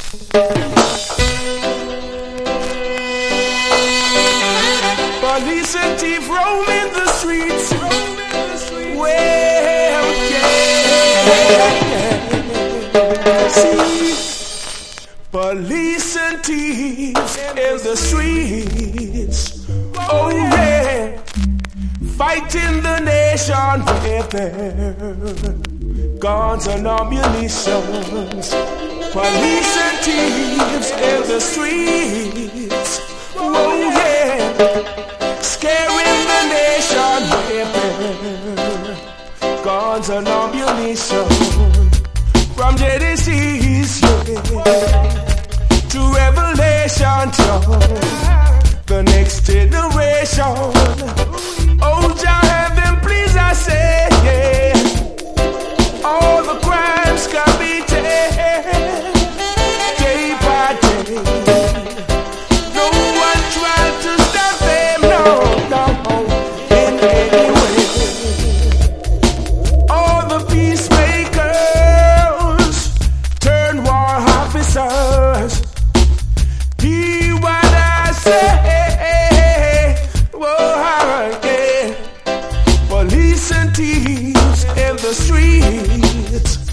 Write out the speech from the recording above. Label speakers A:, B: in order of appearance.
A: Police and thief roaming the streets. Well, yeah. See, police and thieves in the streets. Oh yeah, fighting the nation with their guns and ammunitions. Police and thieves in the streets. Oh yeah, scaring the nation with their guns and ammunition. From Genesis, yeah, to Revelation, the next generation. Oh, Jah heaven, please, I say, yeah. All the crimes committed day by day. No one tried to stop them, no, in any way. All the peacemakers turn war officers. Hear what I say. Police and thieves in the streets.